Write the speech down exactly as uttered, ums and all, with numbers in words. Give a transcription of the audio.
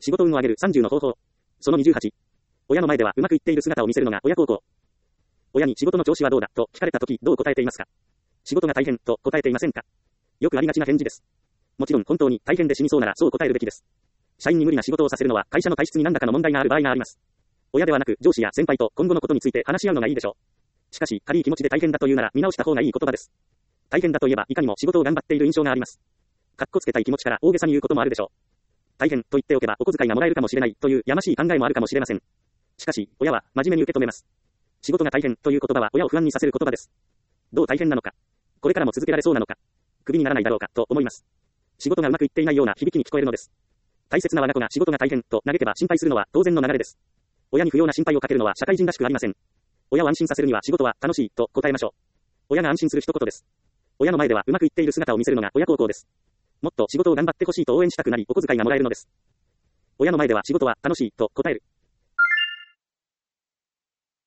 仕事運を上げるさんじゅうの方法。そのにじゅうはち。親の前ではうまくいっている姿を見せるのが親孝行。親に仕事の調子はどうだと聞かれたときどう答えていますか？仕事が大変と答えていませんか？よくありがちな返事です。もちろん本当に大変で死にそうならそう答えるべきです。社員に無理な仕事をさせるのは会社の体質に何らかの問題がある場合があります。親ではなく上司や先輩と今後のことについて話し合うのがいいでしょう。しかし軽い気持ちで大変だというなら見直した方がいい言葉です。大変だといえばいかにも仕事を頑張っている印象があります。かっこつけたい気持ちから大げさに言うこともあるでしょう。大変と言っておけばお小遣いがもらえるかもしれないというやましい考えもあるかもしれません。しかし親は真面目に受け止めます。仕事が大変という言葉は親を不安にさせる言葉です。どう大変なのか、これからも続けられそうなのか、クビにならないだろうかと思います。仕事がうまくいっていないような響きに聞こえるのです。大切な我が子が仕事が大変と嘆けば心配するのは当然の流れです。親に不要な心配をかけるのは社会人らしくありません。親を安心させるには仕事は楽しいと答えましょう。親が安心する一言です。親の前ではうまくいっている姿を見せるのが親孝行です。もっと仕事を頑張ってほしいと応援したくなりお小遣いがもらえるのです。親の前では仕事は楽しいと答える。